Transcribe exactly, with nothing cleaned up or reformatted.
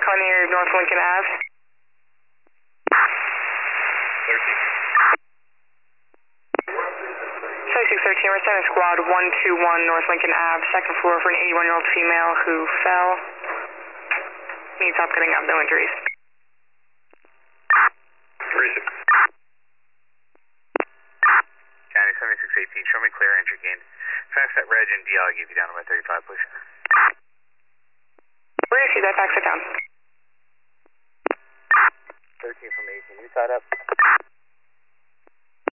near North Lincoln Ave. thirteen. seventy-six thirteen, we're sending squad one two one North Lincoln Ave, second floor for an eighty-one-year-old female who fell. Needs help getting up, no injuries. three six. County seventy-six eighteen, show me clear entry gain. Fax that reg and D L, I'll give you down to my thirty-five, please. Where do you see that? Fax it down. thirteen from eighteen, you tied up?